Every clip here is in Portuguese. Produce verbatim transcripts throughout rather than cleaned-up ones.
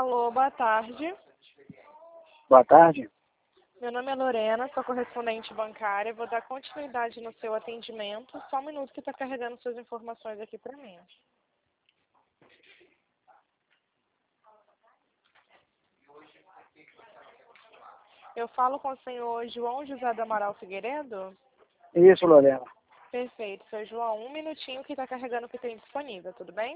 Alô, boa tarde. Boa tarde. Meu nome é Lorena, sou correspondente bancária. Vou dar continuidade no seu atendimento. Só um minuto que está carregando suas informações aqui para mim. Eu falo com o senhor João José do Amaral Figueiredo? Isso, Lorena. Perfeito, senhor João. Um minutinho que está carregando o que tem disponível, tudo bem?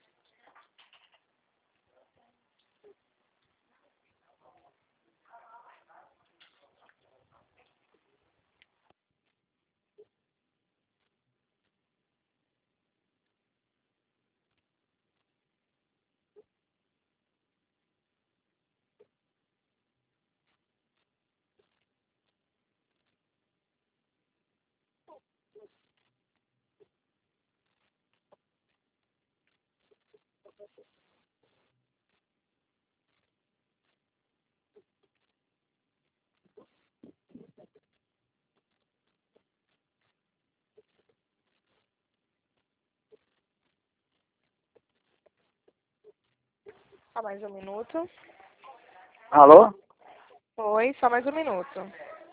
Só mais um minuto. Alô? Oi, só mais um minuto.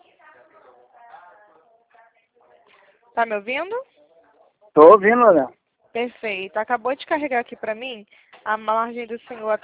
Tá me ouvindo? Tô ouvindo, Lorena. Perfeito. Acabou de carregar aqui para mim a margem do senhor